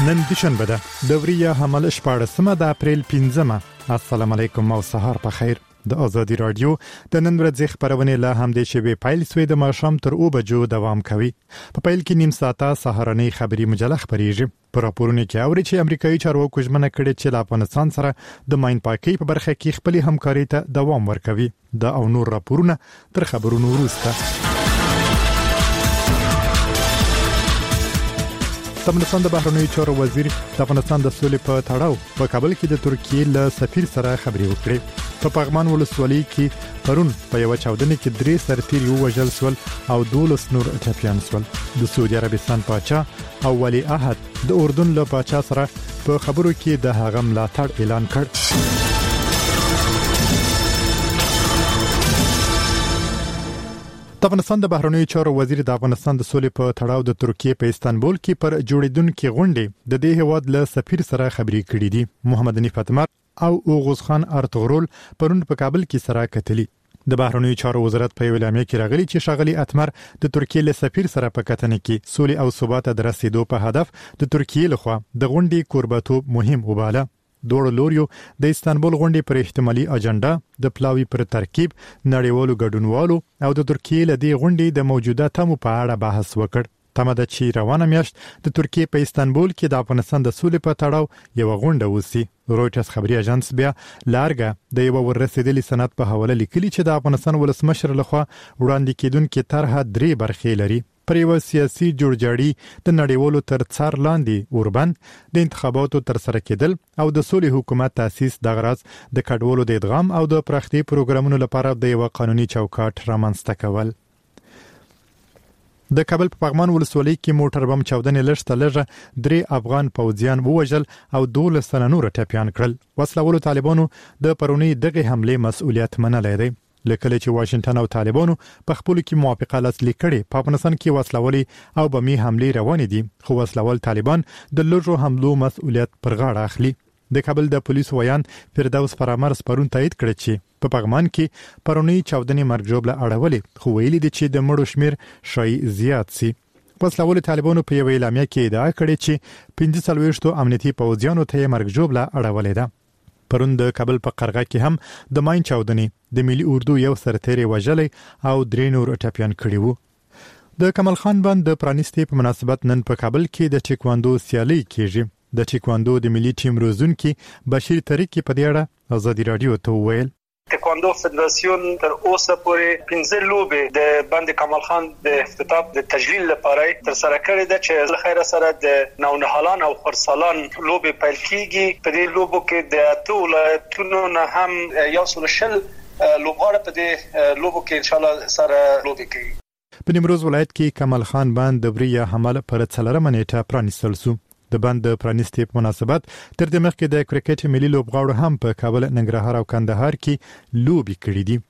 نن دوشنبه ده د وریه حمل 14 د اپریل 15. السلام علیکم او سهار په خیر. د آزادی رادیو د نن ورځې خبرونه له همدې شوی پایل سوی د ماښام تر 2 بجو دوام کوي. په پایل کې نیم ساعته سهارنۍ خبری مجله خبريږي. په راپورونو کې اوري چې امریکایي چارواکو ژمنه کړې چې له افغانستان سره د ماین پاکي په برخه کې خپل همکاري ته دوام ورکوي. دا او نور راپورونه تر خبرونو وروسته. افغانستان د بهرنیو چارو وزیر د افغانستان د سولې په تړاو په کابل کې د ترکیې له سفیر سره خبرې وکړې. په پغمان ولسوالۍ کې پرون په یو چاودنه کې 3 سرتیري وژل شول او 12 نور ټپيان شول. د سعودي عربستان پاچا او ولی عهد د اردن له پاچا سره په خبرو کې د هغه ملاتړ اعلان کړ. د افغانستان د بهرنیو چارو وزیر د افغانستان د سولې په تړاو د ترکیې په استانبول کې پر جوړیدونکو غونډې د دې هواد له سفیر سره خبرې کړې دي. محمد حنیف اتمر او اوغوز خان ارتغرل پرون په کابل کې سره کتلي. د بهرنیو چارو وزارت په اعلامیه کې راغلي چې شاغلي اتمر د ترکیې له سفیر سره په کتنه کې سولې او ثبات د رسیدو په هدف د ترکیې لخوا د غونډې کوربتوب مهم وباله. دوړ لوریو د استانبول غونډې پر احتمالي اجنډا د پلاوی پر ترکیب نړیوالو ګډونوالو او د ترکیې له دې غونډې د موجوده تمو په اړه بحث وکړ. تمه ده چې روانه میاشت د ترکیې په استانبول کې د افغانستان د سولې په تړاو یو غونډه وسی. رويټرز خبري اژانس بیا لارګه د یو ورسېدلې سند په حواله لیکلي چې د افغانستان ولسمشر لخوا وړاندې کېدونکو طرحه 3 برخې لري. پر یو سیاسي جوړجاړي د نړیوالو تر څار لاندې اوربند د انتخاباتو تر سره کېدل او د سولې حکومت تاسیس د غرض د کډوالو د ادغام او د پراختي پروګرامونو لپاره د یو قانوني چوکاټ رامنځته کول. د کابل په پغمان ولسوالۍ کې موټر بم چاودنې لږه 3 افغان پوځیان ووژل او 12 نور ټپيان کړل. وسلوالو طالبانو د پرونی دغه حمله مسؤلیت منلای دی. لکه چې واشنگټن او طالبانو په خپل کې موافقه لاسلیک کړي. په افغانستان کې وسلوالي او بمي حمله روانې دي خو وسلوال طالبان د لږو حملو مسؤلیت پر غاړه اخلي. د کابل د پولیسو ویان فردوس فرامرز پرون تایید کړ چې په پغمان کې پرونی چاودنې مرګ جوړه اړولې خو ویلي دي چې د مړو شمیر شای زیات سي. وسلوال طالبانو په یو اعلامیه کې ادعا کړې چې 45 امنیتي پوځیانو ته مرګ جوړه اړولې ده. پرون د کابل په قرغه کې هم د ماین چاودنې د ملي اردو یو سرتیری وژلې او 3 نور ټپيان کړي وو. د کمال خان بند د پرانیستي په مناسبت نن په کابل کې د ټیکواندو سیالي کیږي. د ټیکواندو د ملي ټیم روزونکي بشیر طریقې په دې اړه آزادی رادیو ته وویل. تکواندو فدراسیون تر اوسه پورې 15 لوبې د بند کمال خان د افتتاح د تجلیل لپاره تر سره کړې ده چې له خیره سره د نونهالان او خرسالان لوبې پیل کیږي. په دې لوبو کې د اتو ولایتونو نه هم یو سل لوبغاړي په دې لوبو کې ان شاء الله سره لوبې کوي. په نیمروز ولایت کې کمال خان بند د وریه حمل پر 4 منېټه پرانیستل شو. د بند پرانیستي په مناسبت تر دې مخکې د کرکټ ملي لوبغاړو هم په کابل، ننګرهار او کندهار کې لوبي کړې دي.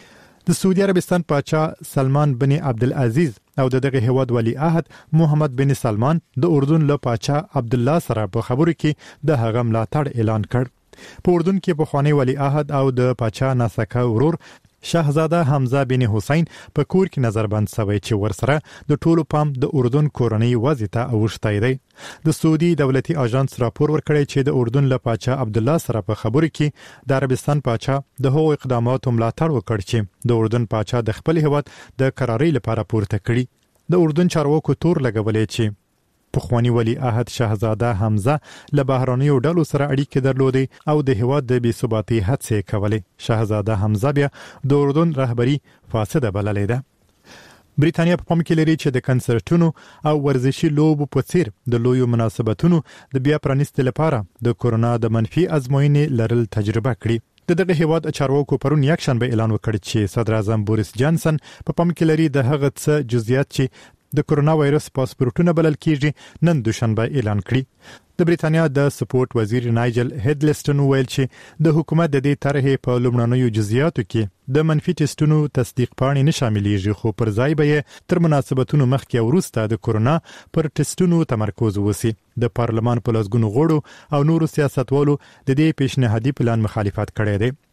د سعودي عربستان پاچا سلمان بن عبدالعزیز او دغه هواد ولی عهد محمد بن سلمان د اردن له پاچا عبد الله سره په خبرو کې د هغه ملاتړ اعلان کړ. په اردن کې په خوانی ولی عهد او د پاچا ناسکه ورور شاهزاده حمزه بن حسین په کور کې نظربند شوی چې ورسره د ټولو پام د اردن کورنۍ وضعیت اوښتای دی. د سعودي دولتي اژانس راپور ورکړی چې د اردن له پاچا عبد الله سره په خبرو کې د عربستان پاچا د هغو اقداماتو ملاتړ وکړ چې د اردن پاچا د خپل هیواد د قرارۍ لپاره پورته کړي. د اردن چارواکو تور لګولې چې پخوانی ولی عهد شاهزاده حمزه له بهرانیو ډلو سره اړیکې درلودې او د هیواد د بې ثباتۍ هڅې کولې. شاهزاده حمزه بیا د اردن رهبری فاسده بللې ده. بریتانیا په پام کې لري چې د کنسرټونو او ورزشي لوبو په څیر د لویو مناسبتونو د بیا پرانیستلو لپاره د کورونا د منفي ازموینې لرل تجربه کړي. دغه هیواد چارواکو پرون یک شنبه اعلان وکړ چې صدر اعظم بوریس جانسن په پام کې لري د هغه څه جزئیات چې د کورونا وایرس پاسپورتونه بلل کیږي نن دوشنبه اعلان کړي. د بریتانیا د سپورت وزیر نایجل هډلسټن ویل چې د حکومت د دې طرحې په لومړنیو جزئیاتو کې د منفي ټیسټونو تصدیق پاڼې نه شاملېږي خو پر ځای به تر مناسبتونو مخکې وروسته د کورونا پر ټیسټونو تمرکز وسی. د پارلمان په لسګونو غړو او نورو سیاستوالو د دې پیشنهادي پلان مخالفت کړی دی.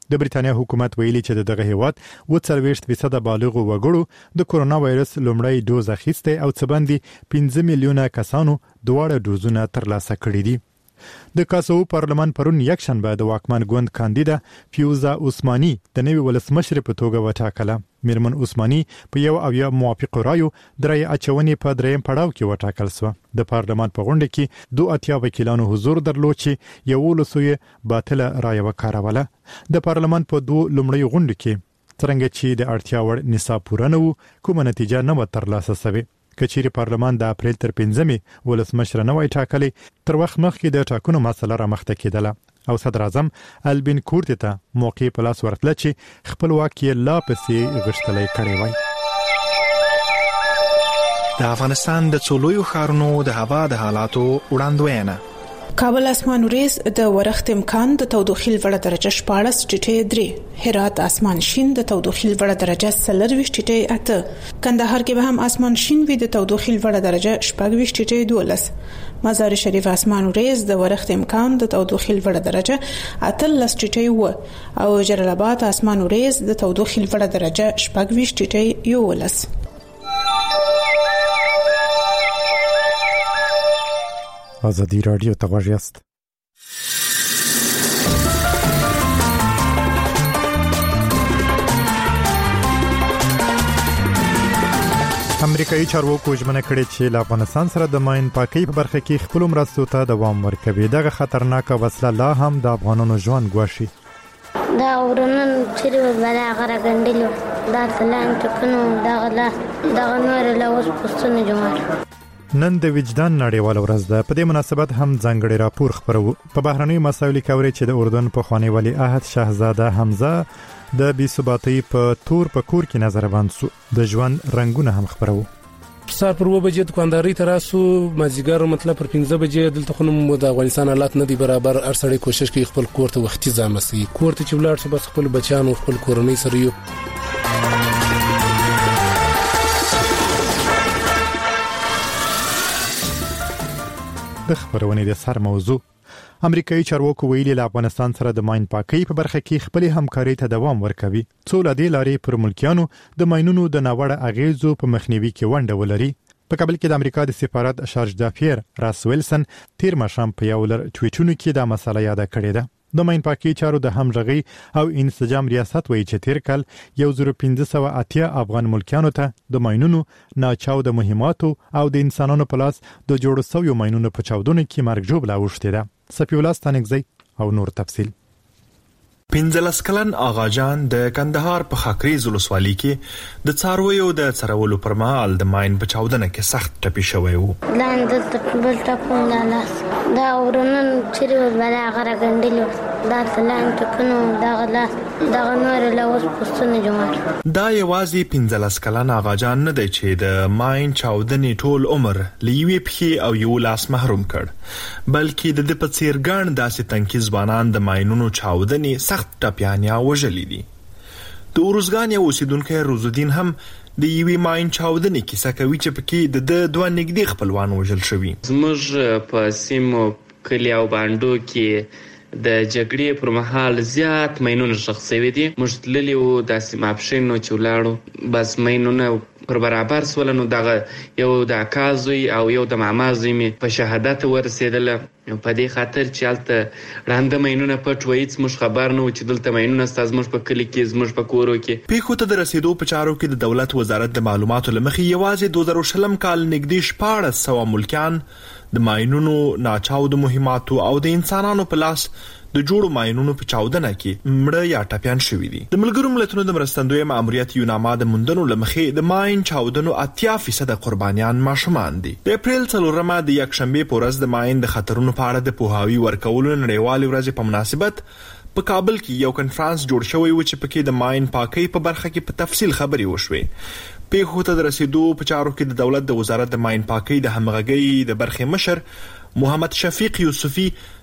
د بریتانیا حکومت ویلي چې دغه هیواد 40% بالغ وګړو د کورونا وایرس لومړی ډوز اخیسته او څه باندې 15 میلیونه کسانو دواړه ډوزونه ترلاسه کړي دي. د کاسو پارلمان پرون یک شنبه د واکمن ګوند کاندیدا فیوزا عثماني د نوي ولسمشر په توګه وټاکله. میرمن عثماني په یو او یا موافق رایو درې اچونې په دریم پړاو کې وټاکل شو. د پارلمان په غونډه کې 2 وکیلانو حضور درلود چې یو لسوی باطله رایه وکاروله. د پارلمان په 2 لومړی غونډه کې څنګه چې د اړتیا وړ نصاب پوره نه و کومه نتیجه نه و ترلاسه شوه. کچيري پارلمان د اپریل تر 15 ولسمشر نه وای ټاکلي تر وخت مخکې د ټاکنو مسله را مخته کېدله او صدر اعظم البین کورت ته موقع په لاس ورتله چې خپل واک یې لا پسې غشتلې کړی وای. د افغانستان د څولویو ښارونو د هوا د حالاتو وړاندوینه. کابل اسمان وريز د ورښت امکان د تودوخې لوړه درجه 14 ټیټه 3 هرات اسمان شین د تودوخې لوړه درجه 30 ټیټه 8 کندهار کې به هم اسمان شین وي د تودوخې لوړه درجه 14 ټیټه 12 مزار شریف اسمان وريز د ورښت امکان د تودوخې لوړه درجه 18 ټیټه او جلال آباد اسمان وريز د تودوخې لوړه درجه 14 ټیټه 11. آزادی رادیو ته غوږ یاست. امریکایي چارواکو ژمنه کړې چې له افغانستان سره د ماین پاکۍ په برخه کې خپل مرستو ته دوام ورکوي. دغه خطرناکه وسله لا هم د افغانانو ژوند ګواښي. دا ورنن چې بلا غره ګندلو دا تلان ټکنو دا نور له اوس پښتون جمهور نن د وجدان نړیواله ورځ ده. په دې مناسبت هم ځانګړی راپور خپرو. په بهرنیو مسایلو کې اوري چې د اردن په خوانی ولی عهد شاهزاده حمزه د بي ثباتۍ په تور په کور کې نظر باندې سو. د ژوند رنگونه هم خپرو. سار پر 2 بجې دکانداري تراسو مازیګر مطلب پر 15 بجې دلته خو د افغانستان حالات نه دي برابر. ارسړی کوشش کوي خپل کور ته وختي ځامسي کور ته چې ولاړ شي بس خپل بچیانو خپل کورنۍ سره یو. د خبرونې د سر موضوع امریکایي چارواکو ویلي له افغانستان سره د ماین پاکۍ په برخه کې خپل همکاري ته دوام ورکوي څو لدې لارې پر ملکیانو د ماینونو د ناوړه اغیزو په مخنیوي کې ونډه ولري. په کابل کې د امریکا د سفارت شارج دافیر راس ویلسن تیر ماښام په یو لړ ټویټونو کې دا مسله یاد کړې ده. د ماین پاکۍ چارو د همغږي او انسجام ریاست وایي چې تیر کال 1580 افغان ملکیانو ته د ماینونو ناچاو د مهماتو او د انسانانو په لاس د جوړ شویو ماینونو په چاودنو کې مرګ ژوبله اوښتې ده. سپیولا ستانګزی او نور تفصیل. 15 کلن آغا جان د کندهار په خاکریز ولسوالۍ کې د څارویو د څرولو پر مهال د ماین په چاودنه کې سخت ټپي شوی وو. لاندې د بل ټاپون لاس دا ورنن چې بلا غره ګندلو دا تلان ټکنو دا نور له اوس پښتون جمهور. دا یوازې 15 کلن آغا جان نه دی چې د ماین چاودنې ټول عمر لیوي پخې او یو لاس محروم کړ بلکې د پڅیر ګان داسې تنکي ځوانان د ماینونو چاودنې سخت ټپیانیا وژلې دي. د اورزګان یو اوسیدونکی روزالدین هم د یوې ماین چاودنې کیسه کوي چې پکې د دوه نږدې خپلوان وژل شوي. زموږ په سیمو کلی او باندو کې د جګړې پر مهال زیات ماینونه ښخ شوي دي. موږ تللي وو داسې ماپښین چې ولاړو بس ماینونه پر برابر سول نو دغه یو د اکا زوی او یو د ماما زوی مې په شهادت ورسېدله په دې خاطر چې هلته ړانده ماینونه پټ وو. هېڅ موږ خبر نه وو چې دلته ماینونه ستا زموږ په کلي کې زموږ په کورو کې. پیښو ته د رسېدو په چارو کې د دولت وزارت د معلوماتو له مخې یوازې 2020 کال نږدې 1400 ملکیان د ماینونو ناچاو د مهماتو او د انسانانو په لاس د جوړو ماینونو په چاودنه کې مړه یا ټپیان شوي دي. د ملګرو ملتونو د مرستندوی ماموریت یوناما د موندنو له مخې د ماین چاودنو 80% قربانیان ماشومان دي. د اپریل 4 د یکشنبه په ورځ د ماین د خطرونو په اړه د پوهاوي ورکولو نړیوالې ورځې په مناسبت په کابل کې یو کنفرانس جوړ شوی و چې پکې د ماین پاکۍ په برخه کې په تفصیل خبرې وشوې. پیښو ته د رسیدو په چارو کې د دولت د وزارت د ماین پاکۍ د همغږۍ د برخې مشر محمد شفیق یوسفی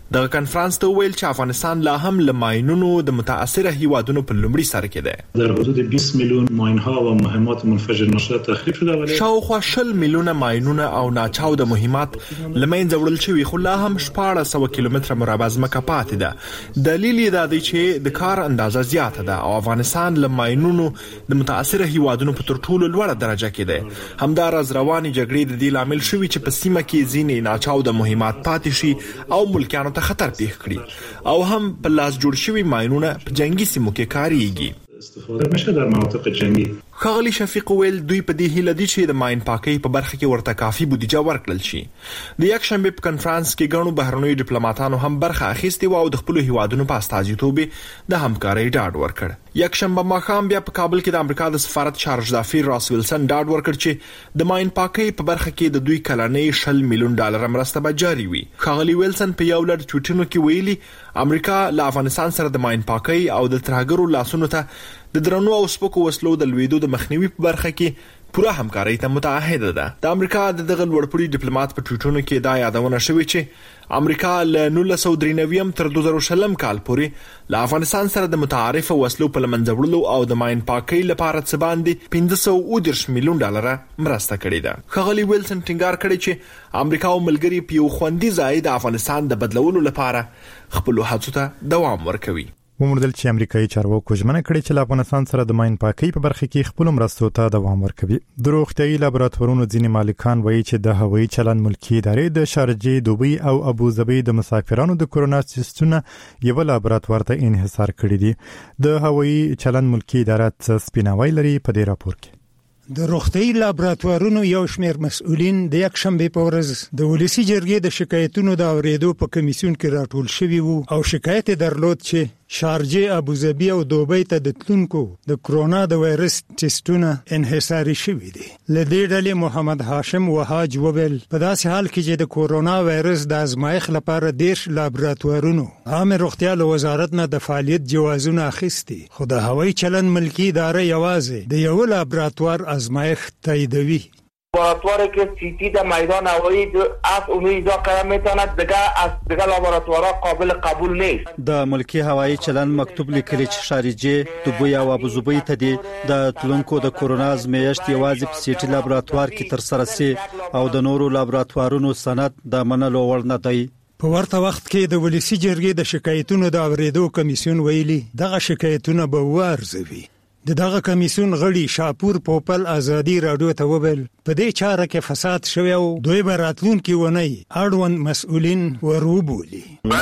د کانفرنس ته ویل چې افغانستان لا هم له ماینونو د متاثره هیوادونو په لومړي سر کې ده. در حدود 20 میلیون ماین‌ها و مهمات منفجر نشده تخریب شده ولی شاوخوا 20 میلیونه ماینونه او ناچاوده مهمات لمنځه وړل شوي، خو لا هم 1400 کیلومتره مربع ځمکه پاتې ده. دلیل یې دا دی چې د کار اندازه زیاته ده او افغانستان له ماینونو د متاثره هیوادونو په تر ټولو لوړه درجه کې ده. همداراز رواني جګړې د دې لامل شوي چې په سیمه کې ځینې ناچاوده مهمات پاتې شي او ملکیانو ته خطر پیښ کړي او هم په لاس جوړ شوي ماینونه په جنگي سیمو کې کاریږي. استفاده میشه در مناطق جنگی. خاغلی شفیق ویل دوی په دې هیله دي چې د ماین پاکۍ په برخه کې ورته کافي بودیجه ورکړل شي. د یک شنبه په کانفرنس کې ګڼو بهرنیو ډیپلوماټانو هم برخه اخیستې و او د خپل هیوادونو په استازیتوب د همکارۍ ډاډ ورکړ. یک شنبه ماښام بیا په کابل کې د امریکا د سفارت چارج دافیر راس ویلسن ډاډ ورکړ چې د ماین پاکۍ په برخه کې د دوی کلنۍ 10 میلیون ډالر مرسته به جاري وي. خاغلی ویلسن په یو لړ ټویټونو کې ویلي امریکا له افغانستان سره د ماین پاکۍ او د ترهګرو لاسونو ته د درنو او سپکو وسلو د لویدو د مخنیوي په برخه کې پوره همکارۍ ته متعهده ده. د امریکا د دغه لوړپوړي ډیپلوماټ په ټویټونو کې دا یادونه شوې چې امریکا له 1993 تر 2020 کال پورې له افغانستان سره د متعارفه وسلو په لمنځه وړلو او د ماین پاکۍ لپاره څه باندې 530 میلیون ډالر مرسته کړې ده. خاغلی ویلسن ټینګار کړی چې امریکا او ملګری په یو خوندي ځای د افغانستان د بدلولو لپاره خپل هڅو ته دوام ورکوي. وموندل چې امریکایي چارواکو ژمنه کړې چې له افغانستان سره د ماین پاکۍ په برخه کې خپل مرستو ته دوام ورکوي. د روغتیايي لابراتوارونو ځینې مالکان وایي چې د هوایي چلند ملکی ادارې د شارجې، دوبۍ او ابوظبي د مسافرانو د کورونا ټیسټونو یو لابراتوار ته انحصار کړی دي. د هوایي چلند ملکی ادارې سپیناوی لري په دې راپور کې. د روغتیايي لابراتوارونو یو شمېر مسؤلین د یک شنبه په ورځ د ولسی جرګې د شکایتونو د اوریدو په کمیسیون کې راټول شوي وو او شکایت درلود چې شارجې، ابوظبي او دوبۍ ته د تلونکو د کرونا د وایرس ټیسټونه انحصاري شوي دي. لدې ډلې محمد هاشم وهاج وویل په داسې حال کې چې د کرونا وایرس د ازمایښت لپاره 10 لابراتوارونو عامه روغتیا له وزارت نه د فعالیت جوازونه اخیستي، خو د هوایي چلند ملکی ادارې یوازې د یو لابراتوار ازمایښت تاییدوي. لابراتواری که سیتی در میدان هوایی از اونیزا قرار میتواند دیگر لابراتوارها قابل قبول نیست. د ملکی هوایی چلند مکتوب لیکلی چې شارجې، دوبۍ او ابوظبي ته د تلونکو د کورونا ازمایښت یوازې په سیټي لابراتوار کې تر سره سي او د نورو لابراتوارونو سند د منلو وړ نه دی. په ورته وخت کې د ولسی جرګې د شکایتونو د اوریدو کمیسیون ویلي دغه شکایتونه به وارزوي. دغه کمیسیون غړي شاپور پوپل ازادي رادیو ته وویل په دې چاره کې فساد شوی او دوی به راتلونکي ونی اړوند مسؤلین وروبولي.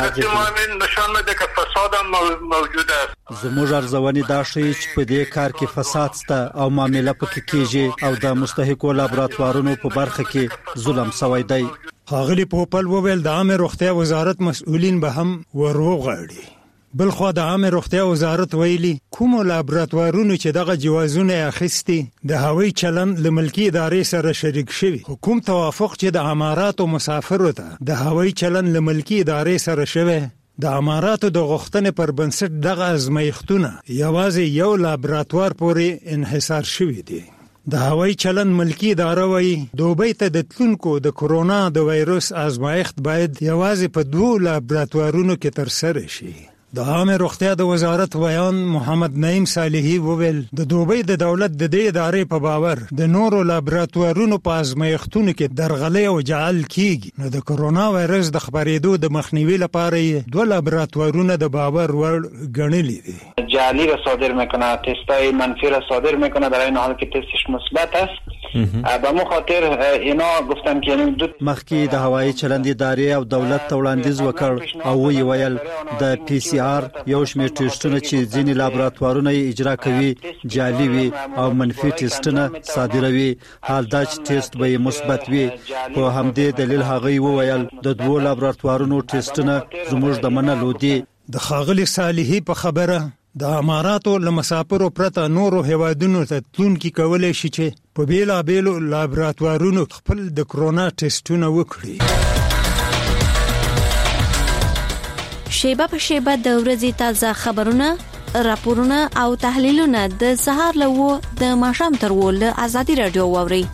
زموږ ارزونې دا ښیي چې په دې کار کې فساد شته او معامله پکې کیږي او د مستحقو لابراتوارونو په برخه کې ظلم شوی دی. خاغلی پوپل وویل د عامه روغتیا وزارت مسؤلین به هم وروغړي. بلخوا د عامه روغتیا وزارت ویلي کوم لابراتوارونو چې دغه جوازونه اخیستي د هوایي چلند له ملکی ادارې سره شریک شوي، حکوم توافق چې د اماراتو مسافرو ته د هوایي چلند له ملکی ادارې سره شوی، د اماراتو د غوښتنې پر بنسټ دغه ازمایښتونه یوازې یو لابراتوار پورې انحصار شوي دي. د هوایي چلند ملکی اداره وایي دوبۍ ته د تلونکو د کرونا د وایرس ازمایښت باید یوازې په 2 لابراتوارونو کې ترسره شي. د عامه روغتیا د وزارت ویان محمد نعیم صالحی وویل د دوبۍ د دولت د دې ادارې په باور د نورو لابراتوارونو په ازمایښتونو کې درغلي او جعل کیږي، نو د کرونا وایرس د خپرېدو د مخنیوي لپاره 2 لابراتوارونه د باور وړ ګڼلي دي. جعلی را صادر میکنه، تستای منفی را صادر میکنه در این حال که تستش مثبت است. به مو خاطر اینا گفتن که مخکې د هوایي چلند ادارې او دولت ته وړاندیز وکړ او وی ویل د پی سی آر یو شمېر ټیسټونه چې ځینې لابراتوارونه اجرا کوي جعلي وي او منفي ټیسټونه صادروي، حال دا چې ټیسټ به مثبت وي. په همدې دلیل هغه وویل د 2 لابراتوارونو ټیسټونه زموږ د منلو دي. د خاغلی صالحی په خبره د اماراتو له مسافرو پرته نورو هیوادونو ته تلونکي کولی شي چې په بیلابیلو لابراتوارونو خپل د کرونا ټیسټونه وکړي. شیبه په شیبه د ورځې تازه خبرونه، راپورونه او تحلیلونه د سهار له 9 د ماښام تر 10 له ازادي رادیو واوري.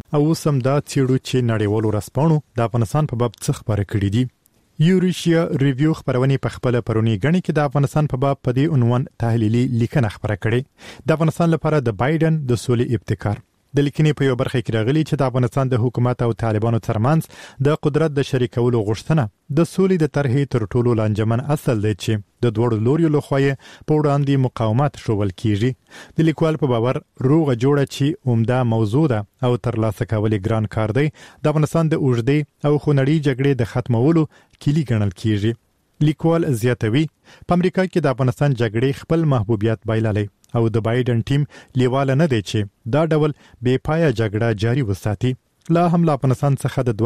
او سم دا چیرو چې نړیوالو رسپانو د افغانستان په باب څه خبره کړې دي. یوریشیا ریویو خبرونه په خپل پرونی غني کې د افغانستان په باب په دې عنوان تحلیلي لیکنه خبره کړې. د افغانستان لپاره د بایدن د سولې ابتکار د لیکنې په یو برخه کې راغلي چې د افغانستان د حکومت او طالبانو ترمنځ د قدرت د شریکولو غوښتنه د سولې د طرحې تر ټولو لانجمن اصل دی چې د دوړو لوري لخوا په وړاندې مقاومت شول کیږي. د لیکوال په باور روغه جوړه چې عمده موضوع ده او ترلاسه کول ګران کار دی د افغانستان د اوږدې او خونړۍ جګړې د ختمولو کلی ګڼل کیږي. لیکوال زیاتوي په امریکا کې د افغانستان جګړې خپل محبوبیت بایللې او د بایدن ټیم لیواله نه دی چې دا ډول بې پایه جګړه جاری وساتي. لا هم له افغانستان څخه د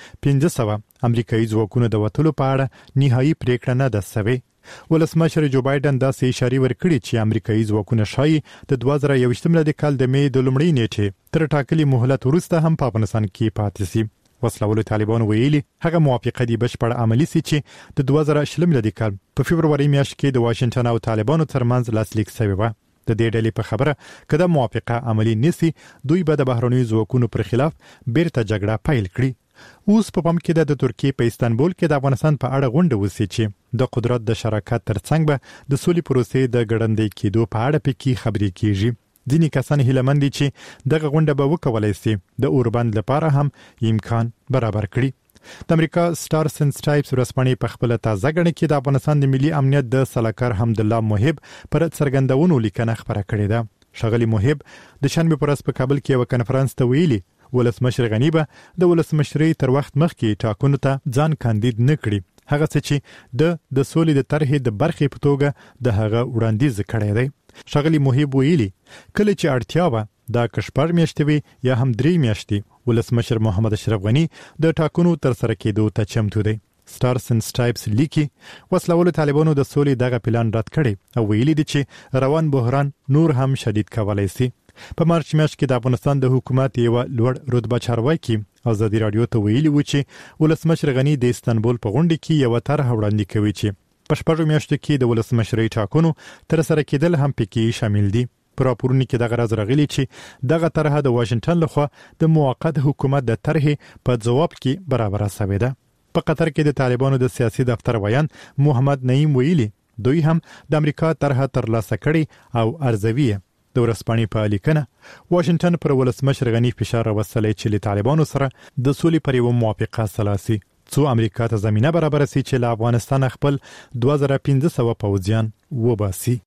2500 امریکایي ځواکونو د وټلو په اړه نهایی پریکړه نه ده شوې. ولسمشر جو بایدن دا سې اشاره ورکړي چې امریکایي ځواکونه شایي د 2021 میلادي کال د می د لومړۍ نیټې تر ټاکلي مهلت وروسته هم په افغانستان کې پاتې شي. وسلوال طالبان ویلي هغه موافقه دی بشپړ عملی سي چې د 2020 میلادي کال په فبرवरी میاشت کې د واشنگټن او طالبانو ترمنځ لاسلیک شوی و. د دې ډلې په خبره کله موافقه عملی نسی دوی به د بهرنیو ځواکونو پر خلاف بیرته جګړه پیل کړي. اوس په پام کې د ترکیه په استانبول کې د افغانستان په اړه غونډه وسی چې د قدرت د شراکت ترڅنګ به د سولې پروسې د ګړندې کېدو په اړه پکې خبرې کیږي. ځینې کسان هیله مند دي چې دغه غونډه به وکولای شي د اوربند لپاره هم امکان برابر کړي. د امریکا سٹار سنس ټایپس ورسپانې په خپل تازه غړي کې د افغانستان د ملي امنیت د سلاکار حمد الله محب پر څرګندونو لیکنه خبره کړې ده. شغلی محب د شنبه پر ورځ په کابل کې یو کنفرانس ته ویلي ولسمشر غنی به د ولسمشرۍ تر وخت مخکې ټاکنو ته ځان کاندید نه کړي. هغه څه چې د سولې د طرحې د برخې په توګه د هغه وړاندیز کړی دی. شغلی محب ویلي کله چې اړتیا و دا کشپړ میاشتې یا هم 3 میاشتې ولسمشر محمد اشرف غنی د ټاکنو تر سره کېدو ته چمتو دی. سٹار سنس ټایپس لیکي وسلوال طالبانو د سولې دغه پلان رد کړي او ویلي دي چې روان بحران نور هم شدید کولای شي. په مارچ میاشت کې د افغانستان د حکومت یو لوړ رتبه چارواکي ازادي رادیو ته ویلي و چې ولسمشر غنی د استانبول په غونډه کې یو طرح وړاندې کوي چې په شپږو میاشتو کې د ولسمشرۍ ټاکنو تر سره کېدل هم پکې شامل دي. پر راپورونو کې دغه راز راغلي چې دغه طرح د واشنگټن لخوا د موقت حکومت د طرحې په جواب کې برابر شوې ده. په قطر کې د طالبانو د سیاسي دفتر ویان محمد نعیم ویلي دوی هم د امریکا طرح ترلاسه کړي او ارزوي. د ورسپانې په لیکنه واشنگټن پر ولسمشر غنی فشار وسلې چې له طالبانو سره د سولې پر یو موافقه سلاسي څو امریکا ته زمينه برابر سي چې له افغانستان خپل 2500 پوځیان وباسي.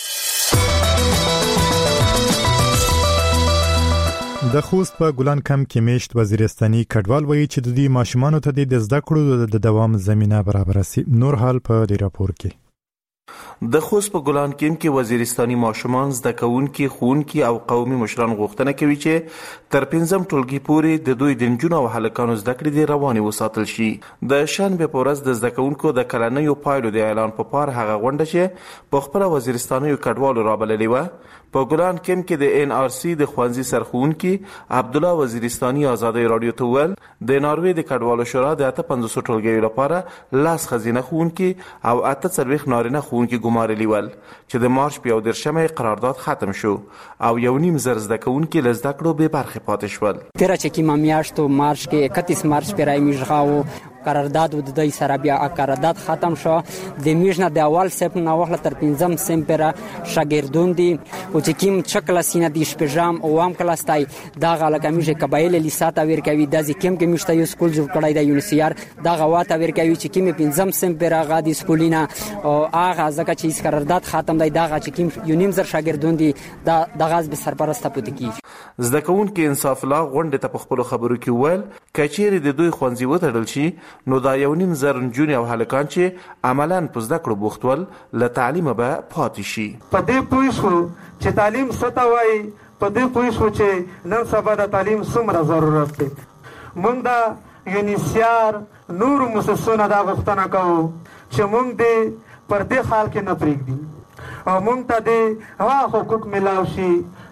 د خوست په ګلان کم کې میشت وزیرستاني کډوال وایي چې د دې ماشومانو ته د زده کړو د دوام زمينه برابر سي. نور حال په دې راپور کې د خوست په ګلان کې وزیرستاني ماشومان زده کوونکي خونکي او قومي مشران غوښتنه کوي چې تر 5م ټولګي پورې د دوی د نجونو او هلکانو زده کړې د رواني وساتل شي. د شنبه په ورځ د زده کوونکو د کلنیو پایلو د اعلان په پار هغه غونډه چې په خپل وزیرستاني کډوالو رابللې و په ګلان کې د ان ار سی د خوانزي سرخونکي عبد الله وزیرستاني آزادي رادیو ته ول د ناروې د کډوالو شورا د 500 ټولګي لپاره لاس خزینه خونکي او 8 نارینه خونکي ګمارلي ول چې د مارچ په 10 قرارداد ختم شو او 1.5 زر زده کوونکي له زده کړو به برخه پاتې شول. تر چې کی میاشتو مارچ کې 31 مارچ پر میژغاو قرارداد د دوی سره بیا قرارداد ختم شو. د میژنه د اول سپ نه وخت تر 5م سمپره شاګردون دي او چې کیم چکلا سینه د شپږم او ام کلاستای دا غلګه میژه قبایل لیساته ور کوي د ځکیم کې میشته یو سکول جوړ کړای د یونیسیار دا غواته ور کوي چې کیم 5م سمپره غادي سکولینا او هغه ځکه چې قرارداد ختم دی دا چې کیم یونیم زر شاګردون دي د غاز به سرپرسته پوت کی. زده کوونکي انصاف الله غونډه ته په خپل خبرو کې ویل کچېری د دوی خوانزي وتړل شي نو دا 1.5 زر نجونې او هلکان چې عملاً په زده کړو بوختول له تعلیم به پاتې شي. په دې پوه شو چې تعلیم څه وایي په دې پوه شو چې نن سبا د تعلیم څومره ضرورت دی. موږ د یونیسیار نور مؤسسونو دا غوښتنه کوو چې موږ دې پر دې حال کې نه پرېږدي او موږ ته د هغه حقوق ملاو شي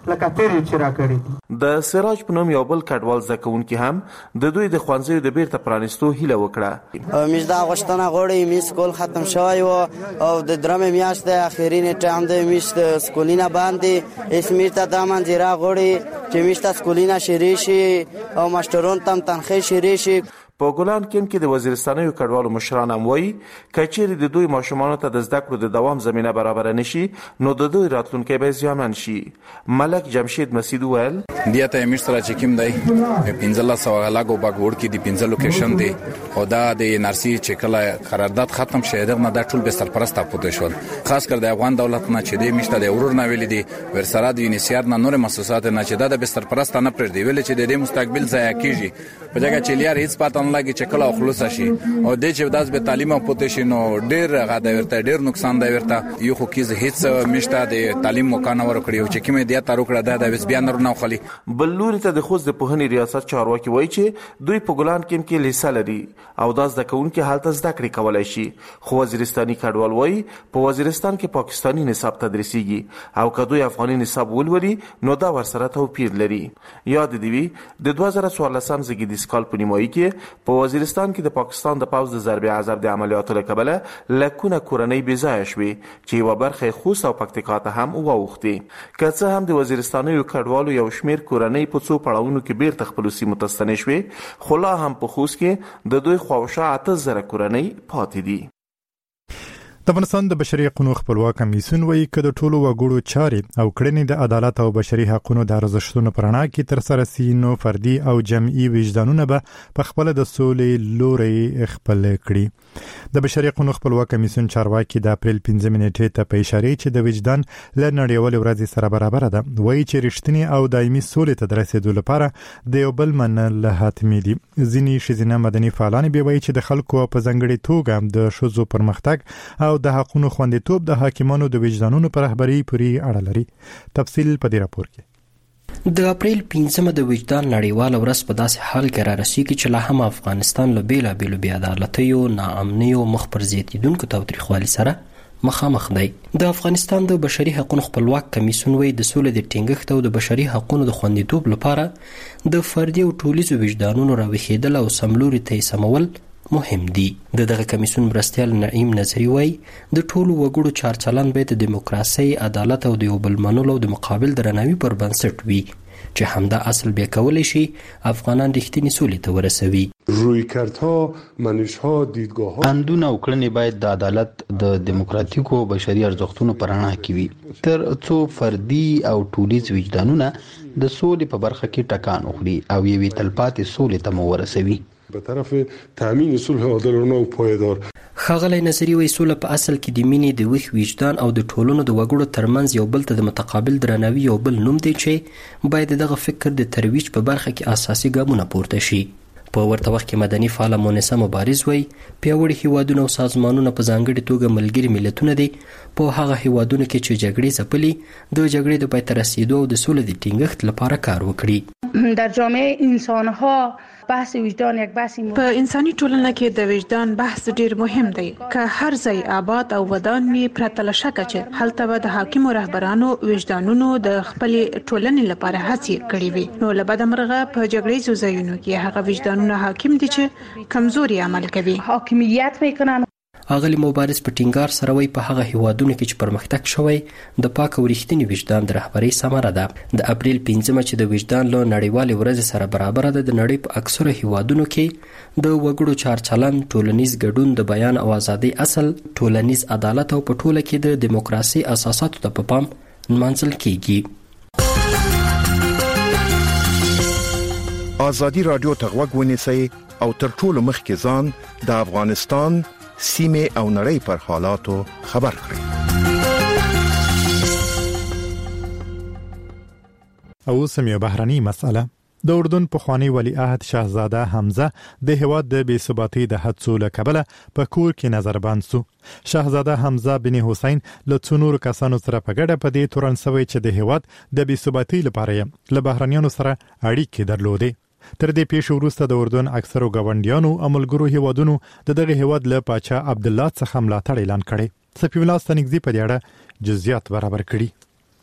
لکه تیرې چې راکړي. د سراج په نوم یو بل کډوال زده کوونکي هم د دوی د ښوونځیو د بیرته پرانیستو هیله وکړه. موږ دا غوښتنه غواړو چې سکول ختم شوی و او د درمې میاشتې اخیری نیټه هم د میشت سکولینه باندې اسمیر ته دا منځره غواړي چې میشت سکولینه شری شي او ماشټرون تم تنخیه شری شي. په ګولان کیم کې د وزیرستاني کډوالو مشران هم وایي کچېرې د دوی ماشومانو ته د زده کړو د دوام زمينه برابر نشي نو د دوی راتلونکي به زیانمن شي. ملک جمشید مسعود ویل بیا ته امیر سره چې کوم دی 1500 لاګو باګور کې د 15 لوکیشن دی او دا د نارسي چې کله قرارداد ختم شه دغه د ټول به سرپرست پاتې شول. خاص کر د افغان دولت نه چې د میشته د ورور نه ویل دي ورسره د یونیسیار نه نور مؤسسات نه چې دا د سرپرست نه پر دی ویل چې د مستقبل ځای کیږي په ځای چې لیار هیڅ پاتون لګي چې کله خلاص شي او د چې داس به تعلیم پاتې شي نو ډیر غاده ورته ډیر نقصان دی ورته یو خو کیز هیڅ میشته د تعلیم مکانه ورکړي او چې کومه دی تارو کړه د وس بیان نه خلی. بل لوري ته د خوځ د پوهنې ریاست چارواکي وایي چې دوی په ګولان کې لیسه لري او داس د کوونکو حالت زده کړې کولای شي. خو وزیرستاني کډوال وایي په وزیرستان کې پاکستانی نصاب تدریسيږي او کدوې افغاني نصاب ولوري نو دا ورسره توپیر لري. یاد دی وی د 2014 زګیدي سکال په نیمایي کې په وزیرستان کې د پاکستان د پوز د ضربې عذاب د عملیاتو له کبله لکونه کورنۍ بې ځایه شوې چې یوه برخه خوست او پکتیکا ته هم واوښتې. که څه هم د وزیرستانیو کډوالو یو شمېر کورنۍ په څو پړاوونو کې بیرته خپلو سیمو ته ستنې شوې خو لا هم په خوست کې د دوی خواوشا 8000 کورنۍ پاتې دي. د افغانستان د بشري حقوقو خپلواک کمیسیون وایي چې د ټولو وګړو چارې او کړنې د عدالت او بشري حقوقو د ارزښتونو پر اړه کې تر سره سي نو فردي او جمعي وجدانونه به په خپل د سولې لوري خپل کړي. د بشري حقوقو خپلواک کمیسیون چارواکي د اپریل 15 نیټې ته په اشاره چې د وجدان له نړیوال ورځ سره برابر ده وایي چې رښتینی او دایمي سولې ته رسیدو لپاره د یو بل منل حتمي دي. ځینې ښځینه مدني فعالان به وایي چې د خلکو په ځانګړي توګه د ښځو پرمختګ او د حقوقو خوندیتوب د حاکمانو د وجدانونو پر رهبري پورې اړه لري. تفصیل په دې راپور کې. د اپریل 15 د وجدان نړیوال ورځ په داسې حال کې را رسیږي چې لا هم افغانستان له بیلابیلو بې عدالتیو، ناامنیو، مخ پر زیاتیدونکو تاوتریخوالي سره مخامخ دی. د افغانستان د بشري حقوقو خپلواک کمیسیون وایي د سولې د ټینګښت او د بشري حقوقو د خوندیتوب لپاره د فردي او ټولیزو وجدانونو راویښېدل او سملوري ته سمول مهم دي. دغه کمیسیون مرستیال نعیم نظری وایي د ټولو وګړو چارچلن باید د دیموکراسي، عدالت او د یو بل منلو او د مقابل درناوي پر بنسټ وي چې همدا اصل بیا کولی شي افغانان رښتینې سولې ته ورسوي. رویکردها، منشها، دیدگاهها، اندونه او کړنې باید د عدالت، د دیموکراتیکو بشري ارزښتونو پر رڼا کې وي تر څو فردي او ټولیز وجدانونه د سولې په برخه کې ټکان وخوري او یوې تلپاتې سولې ته مو ورسوي به طرف تامین صلح عادلانه او پایدار. ښاغلی نظري وایي سوله په اصل کې د مینې، د ویښ وجدان او د ټولنو د وګړو ترمنځ یو بل ته د متقابل درناوي یو بل نوم دی چې باید دغه فکر د ترویج په برخه کې اساسي ګامونه پورته شي. په ورته وخت کې مدني فعال مونسه مبارز وایي پیاوړي هیوادونه او سازمانونه په ځانګړي توګه ملګري ملتونه دي په هغه هیوادونو کې چې جګړې ځپلي د جګړې د پای ته رسیدو او د سولې د ټینګښت لپاره کار وکړي. در جامعه انسانها بحث وجدان یک بحث په انساني ټولنه کې د وجدان بحث ډیر مهم دی. که هر ځای آباد او ودان وي پرته له شکه چې هلته به د حاکمو رهبرانو وجدانونو د خپلې ټولنې لپاره هڅې کړې وي نو له بده مرغه په جګړیزو ځایونو کې هغه وجدانونه حاکم دي چې کمزوري عمل کوي، حاکمیت میکنن. اغلی مبارز په ټینګار سره وایي په هغه هیوادونو کې چې پرمختګ شوی د پاک او رښتیني وجدان د رهبرۍ ثمره ده. د اپریل 15 چې د وجدان له نړیوالې ورځې سره برابر ده د نړۍ په اکثره هیوادونو کې د وګړو چارچلن، ټولنیز ګډون، د بیان او ازادۍ اصل، ټولنیز عدالت او په ټوله کې د دیموکراسي اساساتو ته په پام نمانځل کیږي. ازادي رادیو ته غوږ ونیسئ او تر ټولو مخکې ځان د افغانستان سیمه او نړۍ پر حالاتو خبر کړئ. او سمې بهرني مسأله د اردن پخوانی ولی عهد شاهزاده حمزه د هواد د بې ثباتۍ د حادثو له کبله په کور کې نظربند شو. شاهزاده حمزه بن حسین له څو نورو کسانو سره په ګډه په دې تورن سوی چې د هواد د بې ثباتۍ لپاره له بهرنیانو سره اړیکې درلودې. تر دې پیښې وروسته د اردن اکثرو ګاونډیانو او ملګرو هیوادونو دغه هیواد له پاچا عبدالله څخه ملاتړ اعلان کړی. سفیر الله ستنګزي په دې اړه جزئیات برابر کړي.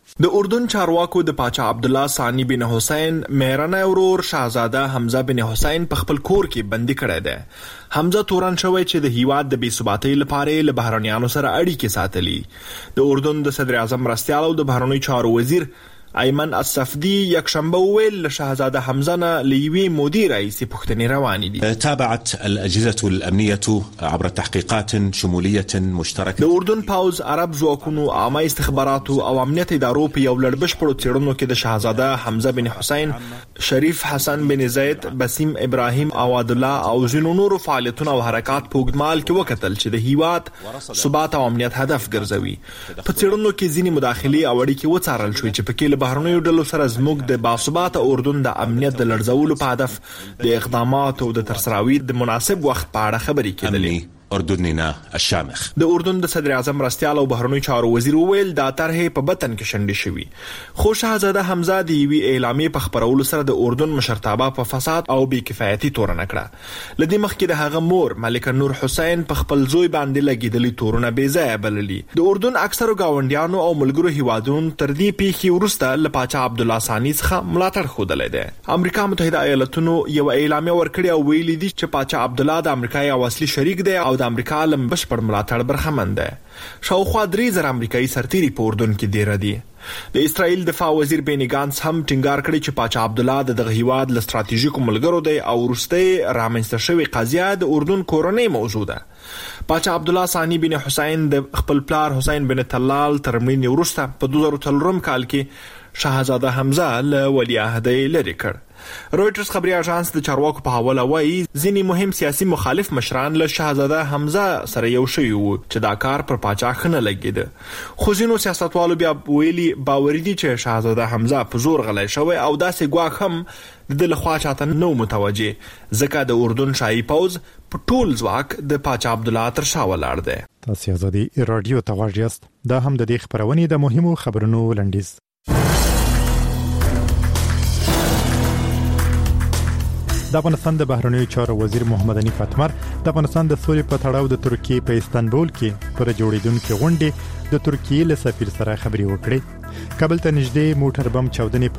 د اردن چارواکو د پاچا عبد الله ثانی بن حسین مهرنه ورور شاهزاده حمزه بن حسین په خپل کور کې بندي کړی دی. حمزه تورن شوی چې د هیواد د بې ثباتۍ لپاره له بهرنیانو سره اړیکې ساتلي. د اردن د صدر اعظم مرستیال او د بهرنیو چارو وزیر ایمن الصفدی یک شنبه ویل شاهزاده حمزه نه لیوی مودي رئیس پښتني رواني دي. تابعت الاجهزه الامنيه عبر تحقيقات شموليه مشتركه. د اردن پاوز عرب ځواکونو عامه استخباراتو او امنیت ادارو په یو لړ بشپړو څېړنو کې د شاهزاده حمزه بن حسین، شریف حسن بن زید، بسیم ابراهیم، عواد الله او ځینو نورو فعالیتونو او حرکات په اوږدمال کې وکتل چې د هیواد ثبات او امنیت هدف ګرځوي. په څېړنو کې ځینې مداخلې او اړیکې وڅارل شوې چې پکې بهرنیو ډلو سره زموږ د باثباته اردن د امنیت د لړزولو په هدف د اقداماتو د ترسراوي د مناسب وخت په اړه خبرې کېدلې. اردننا الشامخ. د اردن د صدر اعظم مرستیال او بهرنیو چارو وزیر ویل دا طرحې په بطن کې شنډې شوي. خو شاهزاده حمزه د یوې اعلامیې په خبرولو سره د اردن مشرتابه په فساد او بې کفایتي تورنه کړه. لدې مخکې د هغه مور ملکه نور حسین په خپل زوی باندې لګیدلي تورونه بې ځایه بللي. د اردن اکثرو گاونډیانو او ملګرو هیوادونو تر دې پیښې وروسته له پاچا عبد الله ثانی څخه ملاتړ ښودلی دی. امریکا متحده ایالتونو یو اعلامیه ورکړې او ویلي دي چې پاچا عبد الله د امریکا یو اصلي شریک دی او د امریکا لم بشپړ ملاتړ برخمن دی. شاوخوا 3000 امریکایي سرتیري په اردن کې دیره دي. د اسرائیل دفاع وزیر بینی گانس هم ټینګار کړی چې پاچا عبد الله دغه هیواد له ستراتیژیکو ملګرو دی او وروسته رامنځته شوی قضیه د اردن کورنۍ موضوع ده. پاچا عبد الله ثانی بن حسین د خپل پلار حسین بن طلال تر مړینې وروسته په 2003 کال کې شاهزاده حمزه له ولیعهدۍ لرې کړ. رويټرز خبري اژانس د چارواکو په حواله وایي ځینې مهم سیاسي مخالف مشران له شاهزاده حمزه سره یو شوي وو چې دا کار پر پاچا ښه نه لګېده. خو ځینو سیاستوالو بیا ویلي باوري دي چې شاهزاده حمزه په زور غلی شوی او داسې ګواښ هم د ده لخوا چاته نه متوجه، ځکه د اردن شاهي پوځ په ټول ځواک د پاچا عبدالله تر شا ولاړ دی. تاسو ازادي رادیو ته غواړئ یاست. دا هم د دې خبرونې د مهمو خبرونو لنډیز. د افغانستان د بهرنیو چارو وزیر محمد حنیف اتمر د افغانستان د سولې په تړاو د ترکیې په استانبول کې پر جوړیدونکو غونډې د ترکیې له سفیر سره خبرې وکړې. کابل ته نږدې موټر بم چاودنې